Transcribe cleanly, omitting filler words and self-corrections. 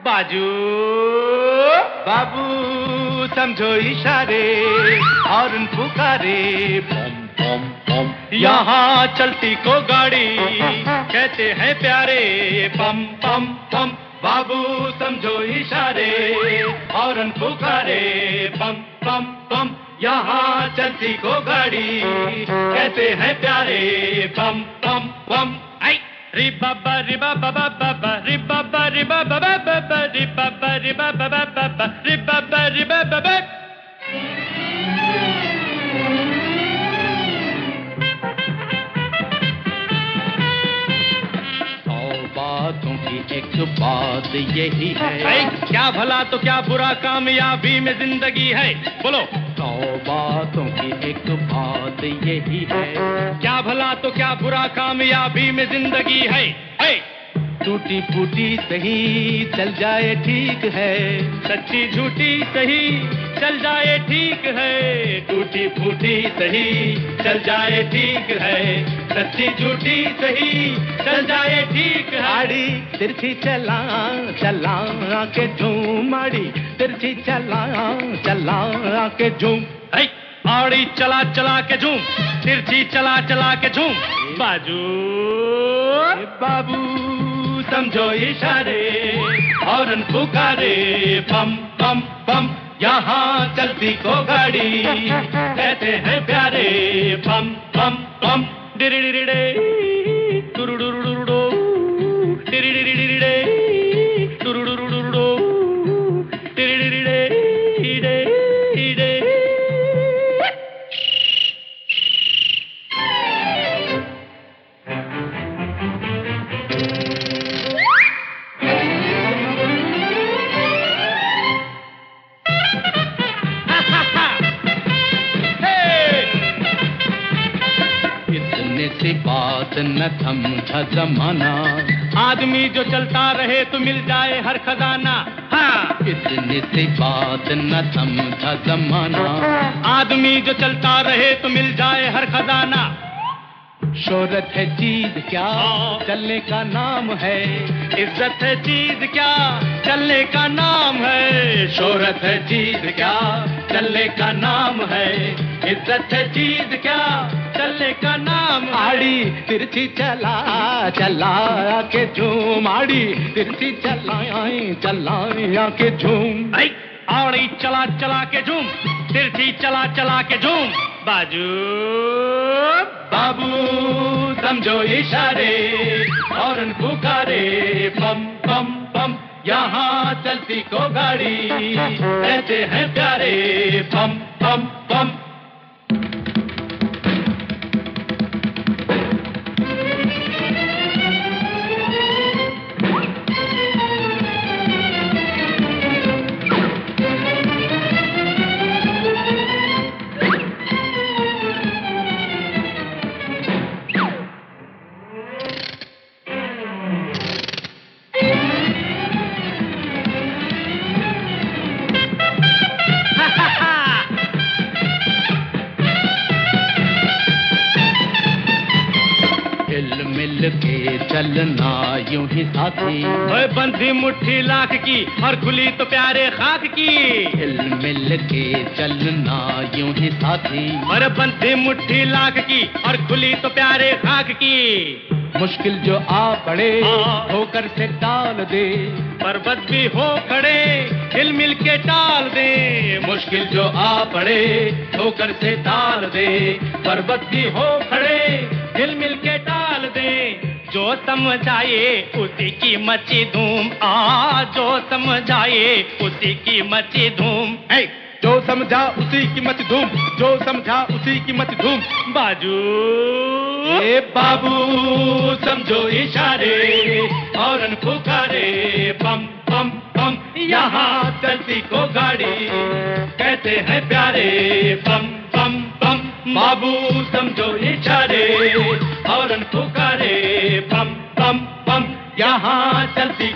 बाजू बाबू समझो इशारे हॉर्न पुकारे बम बम बम यहाँ चलती को गाड़ी कहते हैं प्यारे बम बम बम बाबू समझो इशारे हॉर्न पुकारे बम बम बम यहाँ चलती को गाड़ी कहते हैं प्यारे बम बम बम आई रि बाबा रि बाबा बाबा रि बाबा रि बाबा बाबा रि बाबा रि बाबा बाबा रि बाबा रि बाबा। बातों की एक बात यही है क्या भला तो क्या बुरा कामयाबी में जिंदगी है बोलो। 100 बातों की एक बात यही है क्या भला तो क्या बुरा कामयाबी में जिंदगी है। टूटी फूटी सही चल जाए ठीक है सच्ची झूठी सही चल जाए ठीक है टूटी फूटी सही चल जाए ठीक है सच्ची झूठी सही चल जाए ठीक है। आड़ी तिरछी चला चला के झूम आड़ी तिरछी चला चला के झूम आड़ी चला चला के झूम तिरछी चला चला के झूम बाजू बाबू समझो इशारे हॉर्न पुकारे बम बम बम यहाँ चलती को गाड़ी कहते हैं प्यारे बम बम बम डिरिडिरिडे टुरुडुरुडुरुडो डिरिडिरिडिडे टुरुडुरुडुरुडो डिरिडिरिडे इडे इडे। बात न थमता जमाना आदमी जो चलता रहे तो मिल जाए हर खजाना। हाँ इतनी सी बात न थमता जमाना आदमी जो चलता रहे तो मिल जाए हर खजाना। शोहरत है चीज क्या चलने का नाम है इज्जत है चीज क्या चलने का नाम है। शोहरत है चीज क्या चलने का नाम है इज्जत है चीज क्या चलने का नाम। आड़ी तिरछी चला चला के झूम आड़ी तिरछी चला चला के झूम आड़ी चला चला के झूम तिरछी चला चला के झूम बाजू बाबू समझो इशारे हॉर्न पुकारे बम बम बम यहाँ चलती को गाड़ी कहते हैं प्यारे बम बम बम। मिल के चलना यूं ही साथी बंधी मुट्ठी लाख की और खुली तो प्यारे खाक की। हिल मिल के चलना यूं ही साथी और बंधी मुट्ठी लाख की और खुली तो प्यारे खाक की। मुश्किल जो आ पड़े होकर से टाल दे पर्वत भी हो खड़े हिल मिल के टाल दे। मुश्किल जो आ पड़े होकर से टाल दे पर्वत भी हो खड़े हिल मिल के टाल दे। जो समझाए उसी की मची धूम जो समझाए उसी की मची धूम जो समझा उसी की मच धूम जो समझा उसी की मच धूम बाजू ए बाबू समझो इशारे हॉर्न पुकारे बम बम बम यहाँ चलती को गाड़ी कहते हैं प्यारे बम बम बम। बाबू समझो इशारे हॉर्न पुकारे बम बम बम यहाँ चलती